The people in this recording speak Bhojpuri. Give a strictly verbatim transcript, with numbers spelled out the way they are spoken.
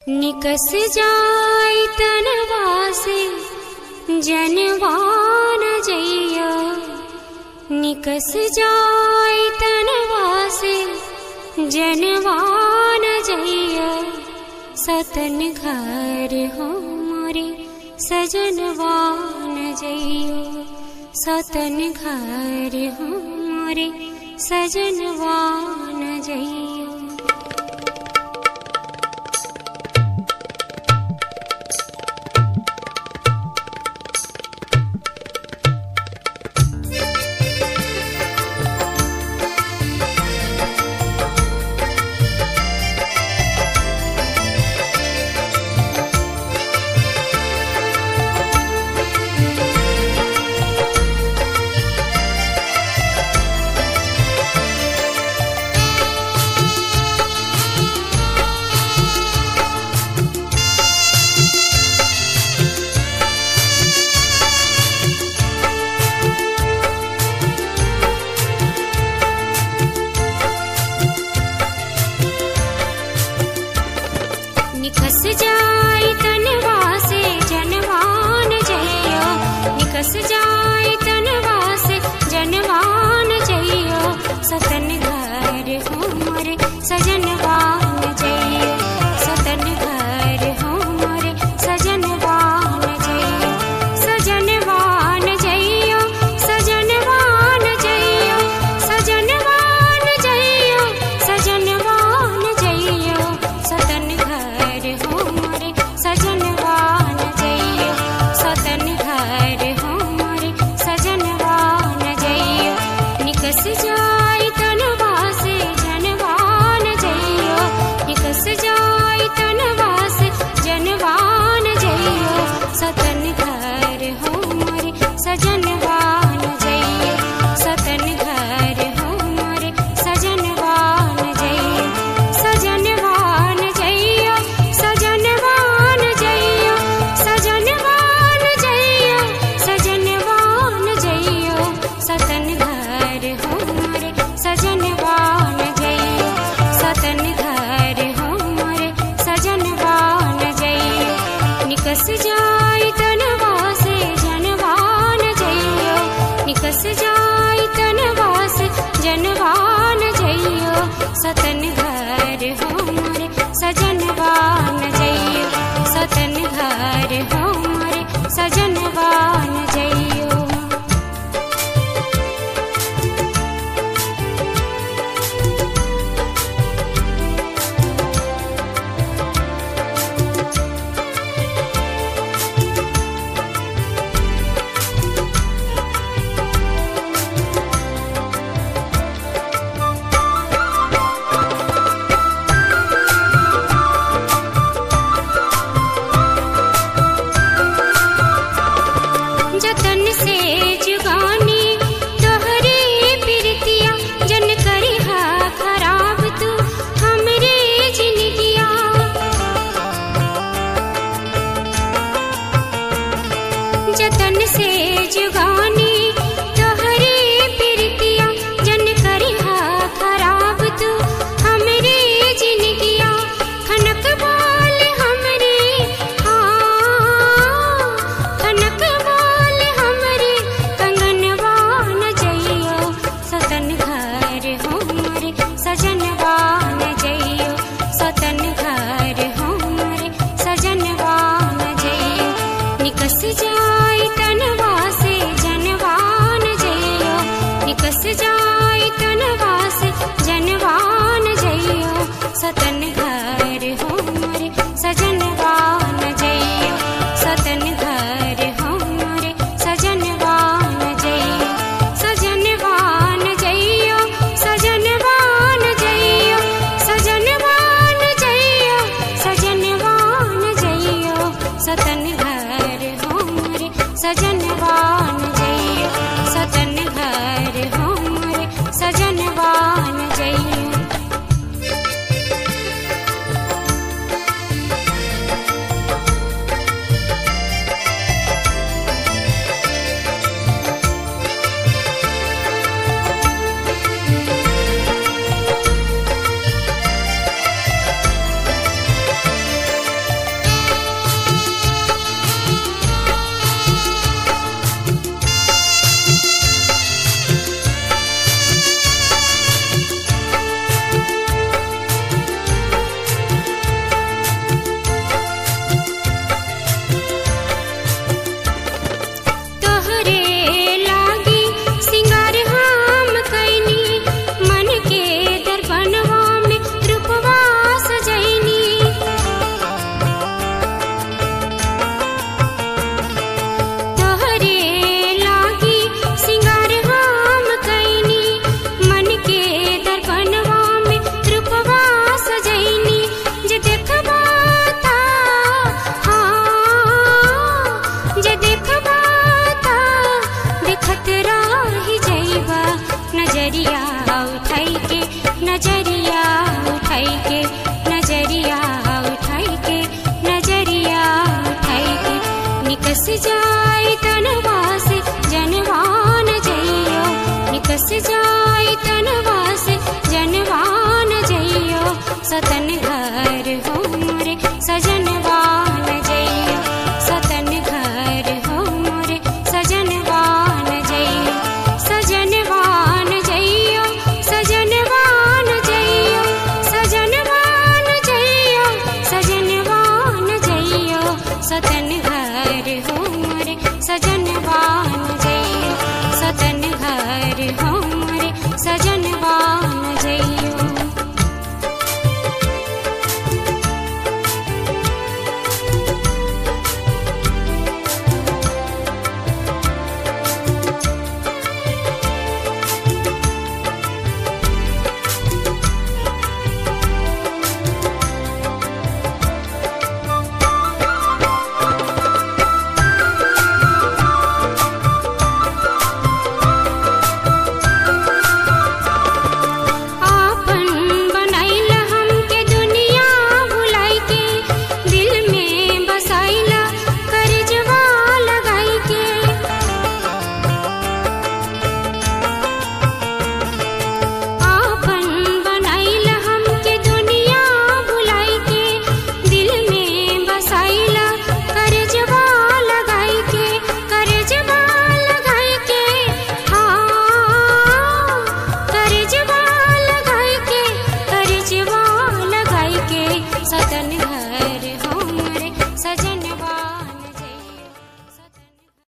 निकस जाय तनवा से जनवा न जइया। निकस जाय तनवा से जनवा न जइया। सतन घर हो मोरे सजनवा न जइया। सतन घर हो मोरे सजनवा न जइया। निकस जाय तनवा से जनवा न जइया। निकस जाय तनवा से जनवा न जइया। सतन घर हो मोरे सजनवा न जइया। सतन घर हो मोरे सजनवा न जइया। सजनवा न जइया। सजनवा न जइया। सजनवा न जइया। सजनवा न जइया। सतन घर हो मोरे सजनवा न जइया। सतन घर हो मोरे सजनवा न जइया। निकस जाय तनवा से जनवा न जइया। निकस जाय तनवा से जनवा न जइया। सतन घर हो मोरे सजनवा न जइया। सतन घर हो मोरे सजनवा न जइया। सजनवा न जइया। सजनवा न जइया। सजनवा न जइया। सजनवा न जइया। सतन घर हो मोरे सजनवा न जइया। सतन घर हो मोरे सजनवा न जइया। निकस जाय तनवा से जनवा न जइया। निकस जाय तनवा से जनवा न जइया। सतन घर हो मोरे सजनवा न जइया। सतन घर हो मोरे सजनवा न जइया। जतन से जुगानी तोहरे प्रीतिया। जन करिहा खराब तू हमरे जिनगिया। जतन से जुगानी तोहरे प्रीतिया। जन करिहा खराब तू हमरे जिनगिया। खनक बोल हमरे हाँ खनक बोल हमरे कंगनवा न जइया। सतन घर हो मोरे सजनवा न जइया। सतन घर हो मोरे सजनवा न जइया। निकस जाय तनवा से जनवा न जइया। निकस जाय तनवा से जनवा न जइया। सतन घर हो मोरे सजनवा न जइया। सतन घर हो मोरे सजनवा न जइया। सजनवा न जइया। सजनवा न जइया। सजनवा न जइया। सजनवा न जइया। सतन घर हो मोरे सजनवा न जइया। सतन घर हो मोरे सजनवा न जइया। निकस जाई तनवा से जनवान जइयो निकस जाई तनवा से जनवान जइयो सतन घर